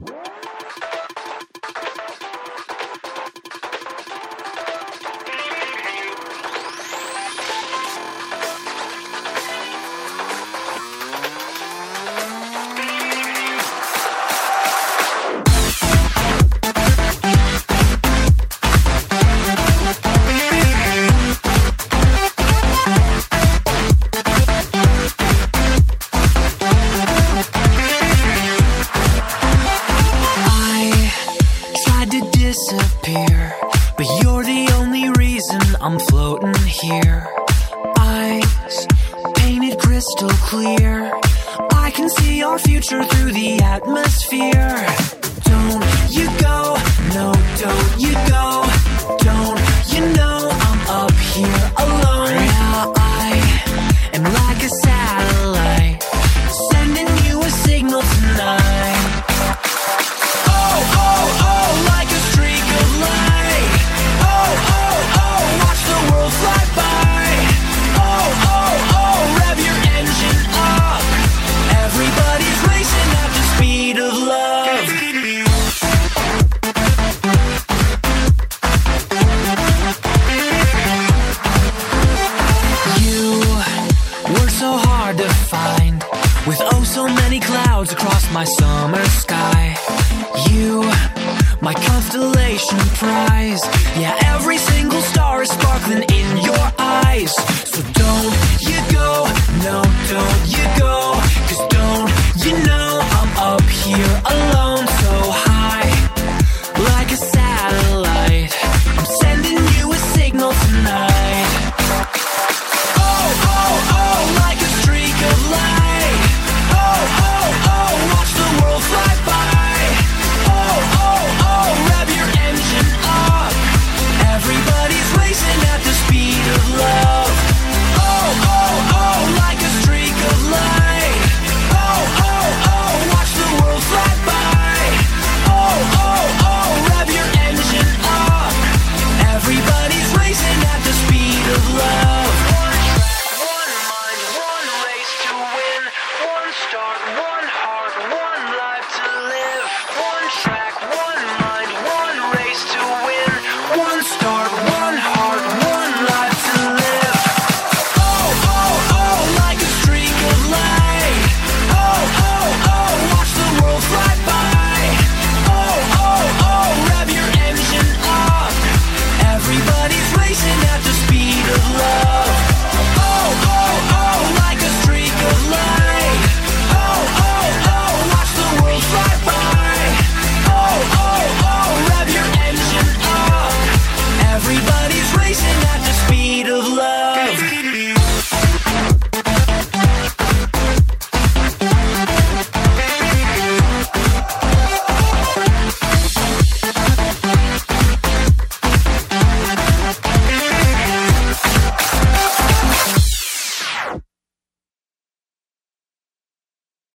Disappear, but you're the only reason I'm floating here. Eyes painted crystal clear, I can see our future through the atmosphere. Don't you go, no, don't you go. Don't you know I'm up here alone? Yeah, I am like a satellite, sending you a signal tonight. With oh so many clouds across my summer sky. You, my constellation prize. Yeah, every single star is sparkling in your eyes. So don't you go, no, don't you go. 'Cause don't you know I'm up here alone, so high, like a satellite. I'm sending you a signal tonight. Oh, oh, oh, like a streak of light. Oh, oh, oh, watch the world fly by. Oh, oh, oh, rev your engine up. Everybody's racing at the speed of love. Oh, oh, oh, like a streak of light. Oh, oh, oh, watch the world fly by. Oh, oh, oh, rev your engine up. Everybody's racing at the speed of love. One track, one mind, one race to win. One start, one heart, one life to live. One track, one mind, one race to win. One start, one heart, one life to live. Oh, oh, oh, like a streak of light. Oh, oh, oh, watch the world fly by. Oh, oh, oh, rev your engine up. Everybody's racing at the speed of love. Oh, oh, oh, like a streak of light. Oh, oh, oh, watch the world fly by. Oh, oh, oh, rev your engine up. Everybody's racing at the speed of love.